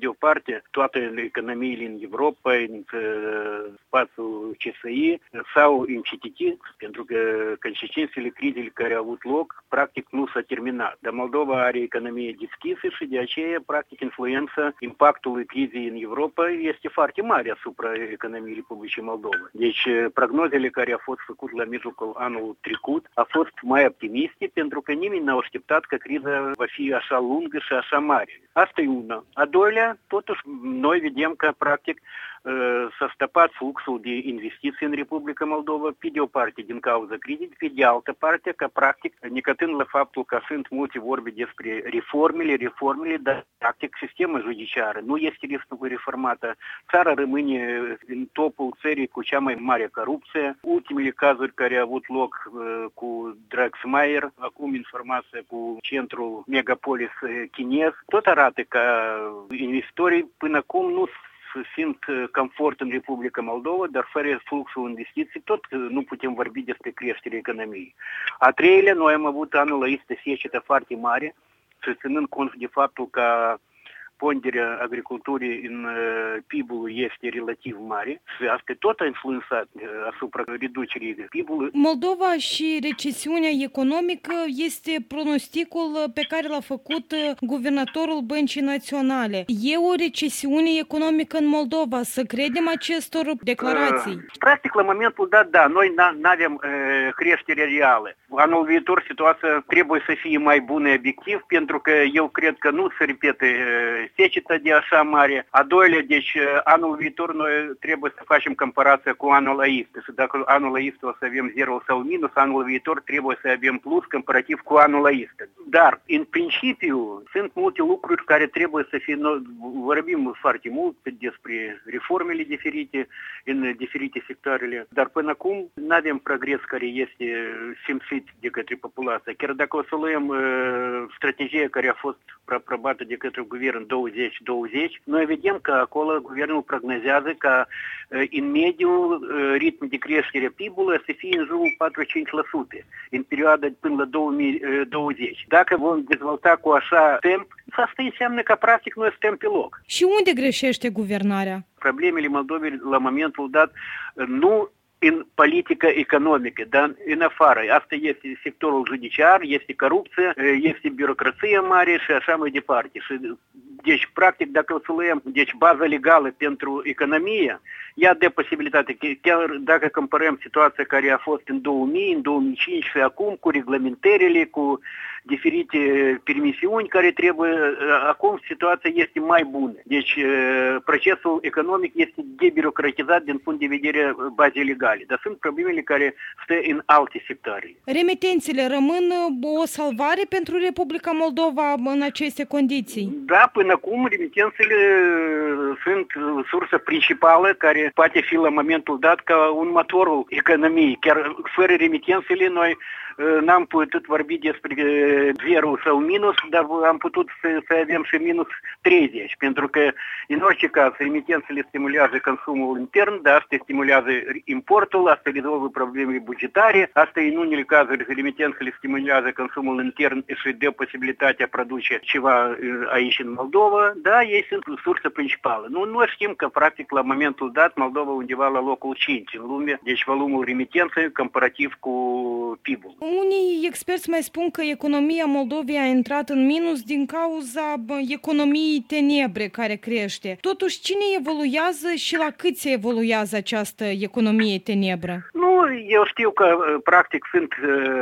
de o parte, toate economiile în Europa, în spațiul CSI, s-au încetitit, pentru că consecințele crizei care au avut loc, practic nu s-a terminat. Dar Moldova are economie deschisă și de aceea, practic, influența impactului crizei în Europa este foarte mare asupra economiei Republicii Moldova. Deci, prognozele care au fost făcute la mijlocul anului trecut au fost mai optimiste, pentru că nimeni n-a așteptat că criza va fi așa lungă și așa mare. Asta e una. A doilea, totuși, noi vedem că, practic, s-a stăpat fluxul de investiții în Republica Moldova, pe de o parte din cauza crizei, pe de altă parte, că, practic, necătând la faptul că sunt multe vorbe despre reformele, dar, practic, sistemul judiciar nu este reformată. Țara rămâne în topul țării cu cea mai mare corupție. Ultimele cazuri care au avut loc cu Draxmaier, acum informația cu centrul megapolis chinez, tot arată că investitorii până acum nu simt confort în Republica Moldova, dar fără fluxul investiții tot nu putem vorbi despre creșterea economiei. A treilea, noi am avut anul ăsta secetă foarte mare și ținând cont de faptul că ponderea agriculturii în PIB-ul este relativ mare și asta tot a influențat asupra reducerii PIB-ului. Moldova și recesiunea economică este pronosticul pe care l-a făcut guvernatorul Băncii Naționale. E o recesiune economică în Moldova? Să credem acestor declarații? Practic, la momentul dat, da, noi nu avem creștere reală. Anul viitor situația trebuie să fie mai bună obiectiv, pentru că eu cred că nu se repete secetă de așa mare. A doilea, deci anul viitor noi trebuie să facem comparația cu anul ăsta. Și dacă anul ăsta o să avem 0 sau minus, anul viitor trebuie să avem plus comparativ cu anul ăsta. Dar, în principiu, sunt multe lucruri care trebuie să fie, noi vorbim foarte mult despre reformele diferite în diferite sectoarele, dar până acum nu avem progres care este simțit de către populație. Chiar dacă o să luăm strategia care a fost aprobată de către guvern 2020, noi vedem că acolo guvernul prognozează că în mediu ritmul de creștere PIB-ului să fie în jurul 4-5% în perioada până la 2020. Dacă vom dezvolta cu așa timp, asta înseamnă că practic noi suntem pe loc. Și unde greșește guvernarea? Problemele Moldovei la momentul dat nu în politică economică, dar în afară. Asta este sectorul judiciar, este corupție, este birocrație mare și așa mai departe. Deci, practic, dacă o să luăm baza legală pentru economie, ea dă posibilitate, chiar dacă comparăm situația care a fost în 2000, în 2005 și acum, cu reglementările, cu diferite permisiuni care trebuie, acum situația este mai bună. Deci, procesul economic este debirocratizat din punct de vedere bazei legale, dar sunt problemele care stă în alte sectoare. Remitențele rămân o salvare pentru Republica Moldova în aceste condiții? Da, până acum remitențele sunt sursa principală care poate fi la momentul dat ca un motorul economiei. Chiar fără remitențele noi n-am putut vorbi despre 0 sau minus, dar am putut să avem și minus 30, pentru că în orice caz remitențele stimulează consumul intern, dar asta stimulează importul, asta rezolvă problemele bugetare, asta în unele cazuri remitențele stimulează consumul intern și dă posibilitatea produce ceva aici în Moldova, da, ei sunt sursa principală. Noi știm că practic la momentul dat Moldova undeva la locul 5 în lume, deci volumul remitenței comparativ cu PIB-ul. Unii experți mai spun că economia Moldovei a intrat în minus din cauza economiei tenebre care crește. Totuși, cine evoluează și la cât se evoluează această economie tenebră? Nu, eu știu că practic sunt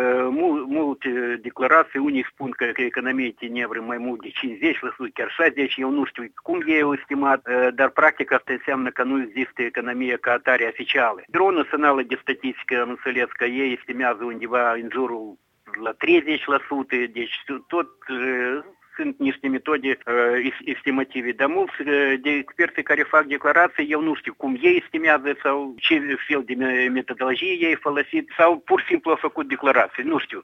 multe declarații. Unii spun că economia tenebră mai mult de 50%, chiar 60%, eu nu știu cum e estimat, dar practic asta înseamnă că nu există economie ca atare oficială. Biroul Național de Statistică, am înțeles că ei estimează undeva în jurul la 30%, deci tot sunt niște metode estimative. Dar mulți de experți care fac declarații, eu nu știu cum ei estimează sau ce fel de metodologie ei folosit sau pur și simplu au făcut declarații, nu știu.